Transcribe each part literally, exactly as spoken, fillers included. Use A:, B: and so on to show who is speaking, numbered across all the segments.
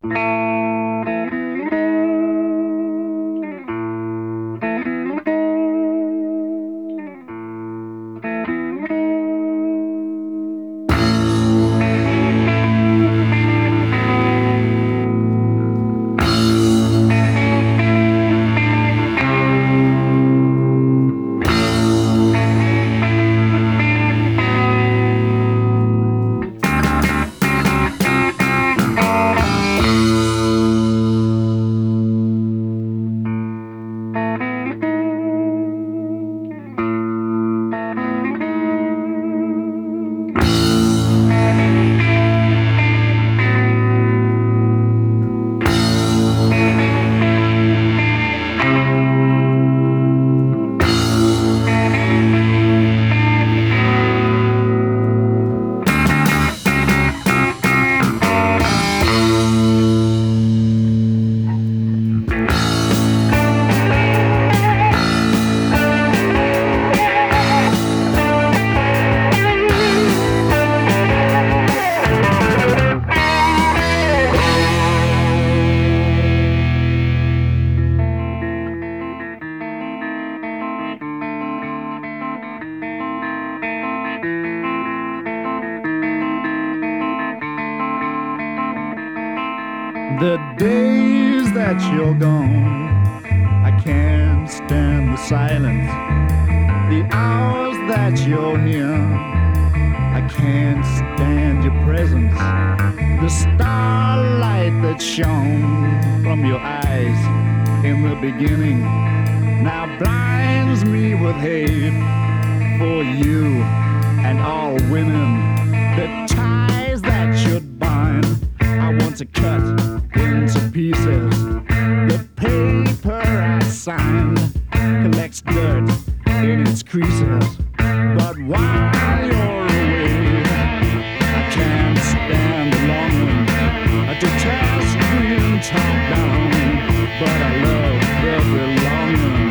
A: The days that you're gone, I can't stand the silence. The hours that you're here, I can't stand your presence. The starlight that shone from your eyes in the beginning now blinds me with hate for you and all women. The ties that should bind, I want to cut into pieces. The paper I signed collects dirt in its creases. But while you're away, I can't stand the longing to test being top down. But I love the belonging.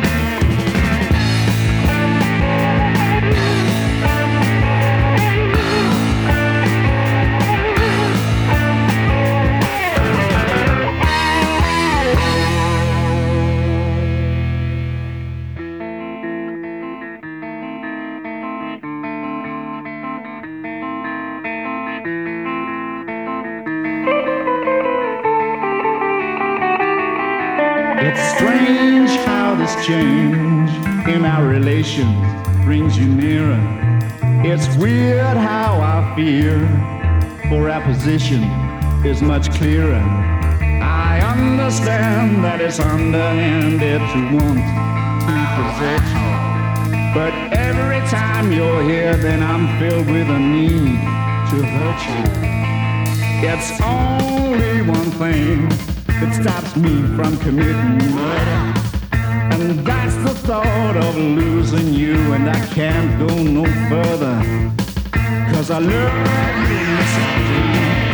A: It's strange how this change in our relations brings you nearer. It's weird how our fear for our position is much clearer. I understand that it's underhanded to want to possess you, but every time you're here, then I'm filled with a need to hurt you. It's only one thing that stops me from committing murder, and that's the thought of losing you. And I can't go no further, 'cause I love you, Mister